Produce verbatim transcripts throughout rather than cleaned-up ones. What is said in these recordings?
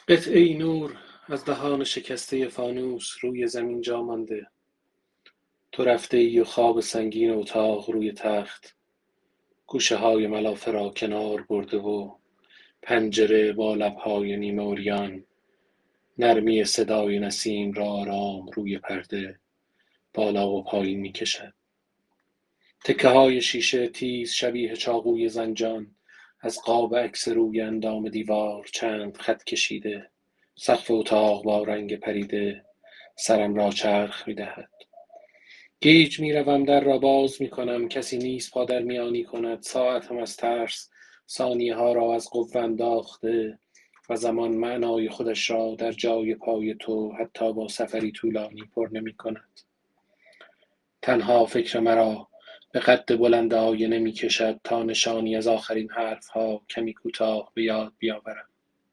قطعهای نور از دهان شکسته فانوس روی زمین جا مانده. تو رفته‌ای و خواب سنگین اتاق روی تخت گوشه‌های ملافه را کنار برده و پنجره با لب‌های نیمه عریان نرمی صدای نسیم را آرام روی پرده بالا و پایین می‌کشد. تکه‌های شیشه تیز شبیه چاقوی زنجان از قاب عکس روی اندام دیوار چند خط کشیده. سقف اتاق با رنگ پریده سرم را چرخ می‌دهد. گیج می‌روم، در را باز می‌کنم، کسی نیست پا در میانی کند. ساعتم از ترس ثانیه‌ها را از قوه انداخته و زمان معنای خودش را در جای پای تو حتی با سفری طولانی پر نمی‌کند. تنها فکر مرا به قد بلند آینه می‌کشد تا نشانی از آخرین حرف‌ها کمی کوتاه به یاد بیاورم.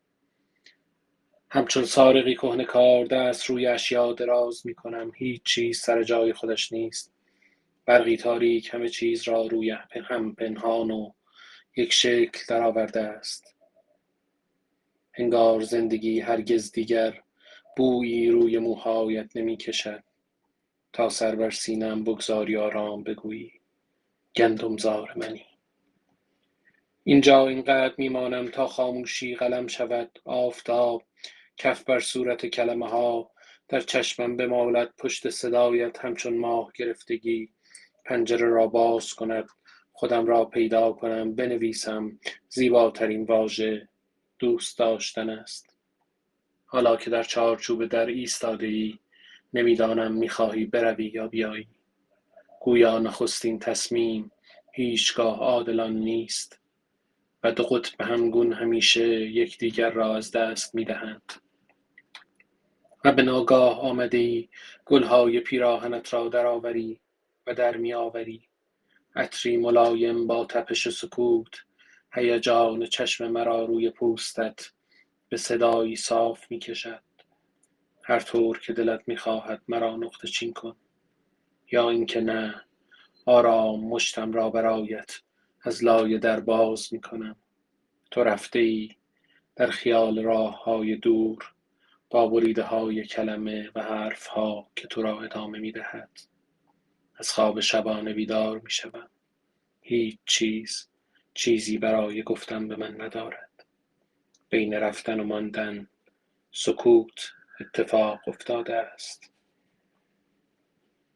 همچون سارقی کهنه‌کار دست روی اشیا دراز می‌کنم. هیچ چیز سر جای خودش نیست. برقی تاریک همه چیز را روی هم پنهان و یک شکل درآورده است. انگار زندگی هرگز دیگر بویی روی موهایت نمی‌کشد تا سر بر سینه‌ام بگذاری آرام بگویی گندمزار منی. اینجا اینقدر میمانم تا خاموشی قلم شود. آفتاب کف بر صورت کلمه ها در چشمم بمالد. پشت صدایت همچون ماه گرفتگی پنجره را باز کند. خودم را پیدا کنم، بنویسم زیباترین واژه دوست داشتن است. حالا که در چارچوب در ایستاده ای نمیدانم میخواهی بروی یا بیایی. گویا نخستین تصمیم هیچگاه عادلان نیست و دو قطب همگون همیشه یکدیگر را از دست میدهند. و به ناگاه آمده‌ای گلهای پیراهنت را درآوری و در میآوری. عطری ملایم با تپش سکوت هیجان چشم مرا روی پوستت به صدایی صاف میکشد. هر طور که دلت میخواهد مرا نقطه چین کن، یا اینکه نه، آرام مشتم را برایت از لای در باز میکنم. تو رفته‌ای در خیال راه‌های دور با بریده‌های کلمه و حرف‌ها که تو را ادامه می‌دهد. از خواب شبانه بیدار می‌شوم. هیچ چیز چیزی برای گفتن به من ندارد. بین رفتن و ماندن سکوت اتفاق افتاده است.